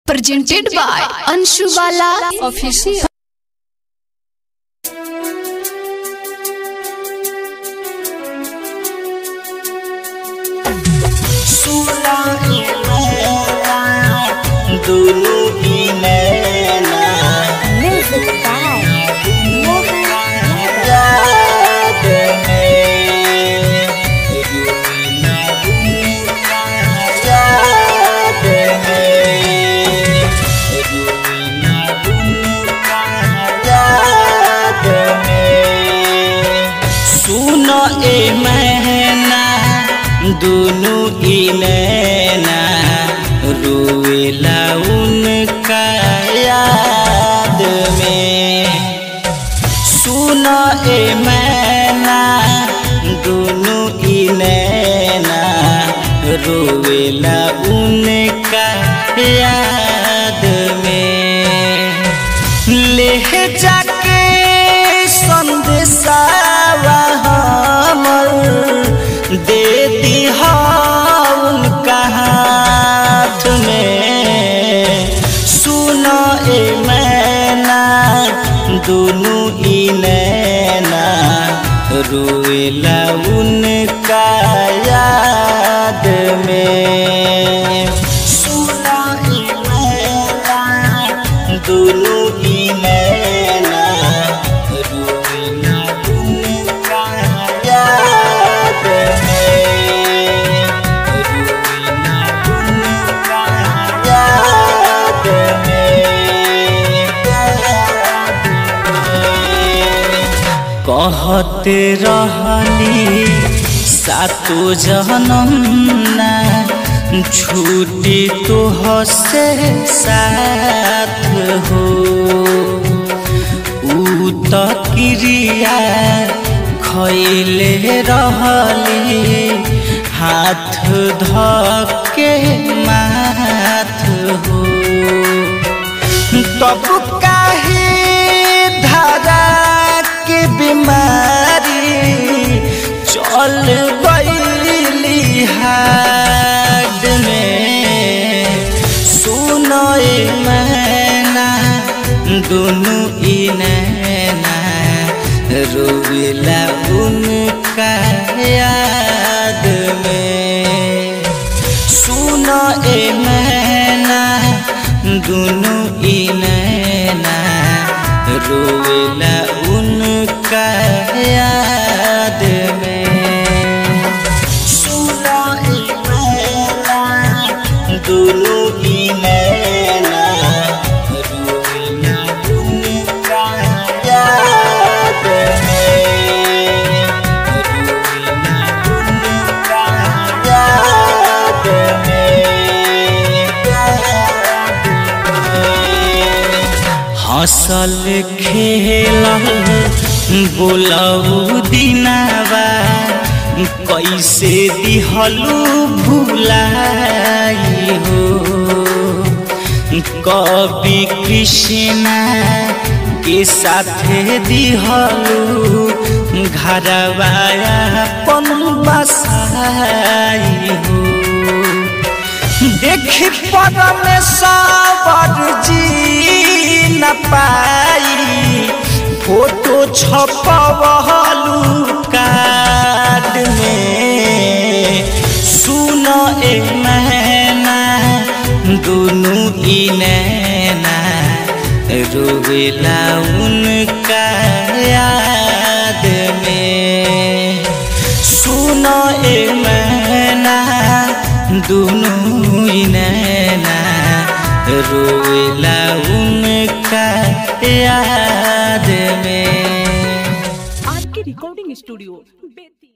presented by Anshu Bala Official. दोनों ही नैना रोएला उनका याद में। सुनो ए मैना दोनों ही नैना रोएला उनका याद में। ले जाके संदेशावा हमर दे दिहा उनका हाथ में। सुनो ए मैना दोनों ही नैना रोएला उनका याद में। सुनो ए मैना दोनों ही नैना रोएला उनका याद कहते रहली सातो जन्म ना छूटी तोहसे साथ हो। ऊ तो क्रिया खैले रहली हाथ धके माथ हो। तब काहे धारा के बीमारी चल गईली हाड में। सुनो ए मैना दोनों ही नैना रोएला उनका याद में। सुनो ए मैना दोनों ही नैना रोएला उनका याद में। सुनो ए मैना दोनों ही नैना रोएला उनका याद में। रोएला उनका याद में। हसल खेलल बोलऊ दिनावा कैसे दिहलू भुलाई हो। कवि कृष्णा के साथे दिहलू घरवा अपन बसाई हो। देखी परमेश्वर जी न पाई फोटो छपवलू कार्ड में। सुनो ए मैना दोनों ही नैना रोएला उनका याद में। सुनो ए मैना दोनों ही नैना रोएला उनका याद में। आपके रिकॉर्डिंग स्टूडियो